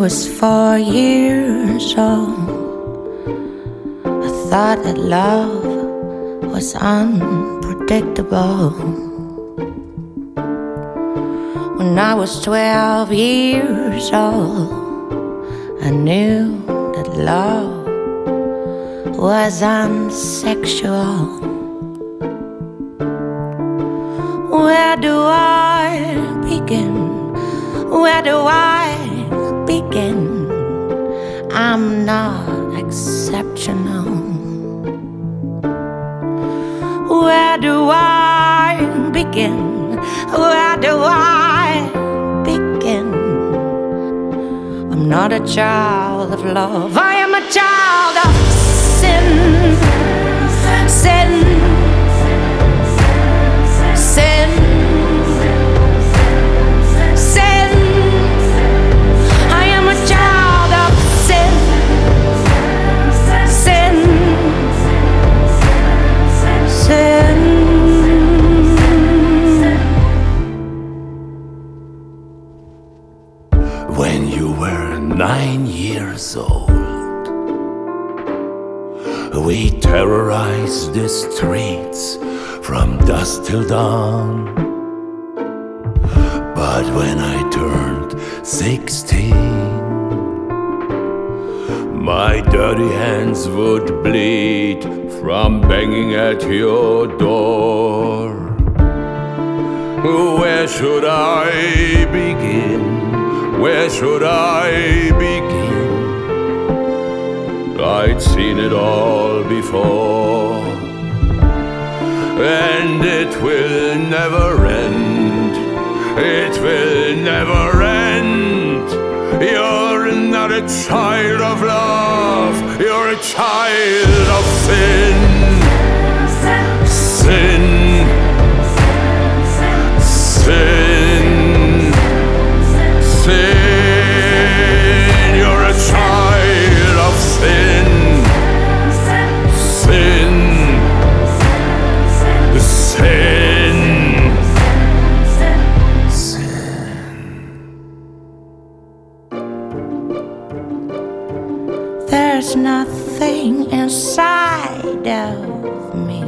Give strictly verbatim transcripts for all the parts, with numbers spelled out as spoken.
was four years old, I thought that love was unpredictable. When I was twelve years old, I knew that love was unsexual. Where do I begin? Where do I begin? I'm not exceptional. Where do I begin? Where do I begin? I'm not a child of love. I am a child of sin. Sin. Sin. Sin. I am a child of sin. Sin. Sin. When you were nine years old, we terrorized the streets from dusk till dawn. But when I turned sixteen, my dirty hands would bleed from banging at your door. Where should I begin? Where should I begin? I'd seen it all before, and it will never end. It will never end. You're not a child of love. You're a child of sin. Sin. Sin. Sin. You're a child of sin. Sin. Sin. There's nothing inside of me,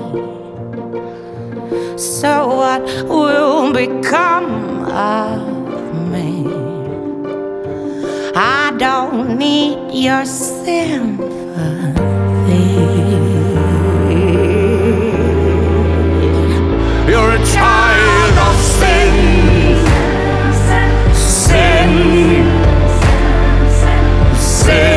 so what will become of me? I don't need your sympathy. You're a child of sin. Sin. Sin.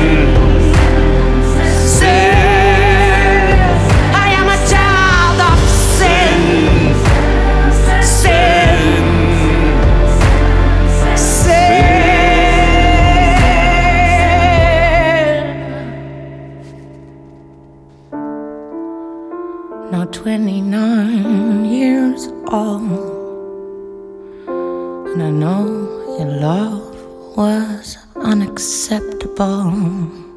Now twenty-nine years old, and I know your love was unacceptable.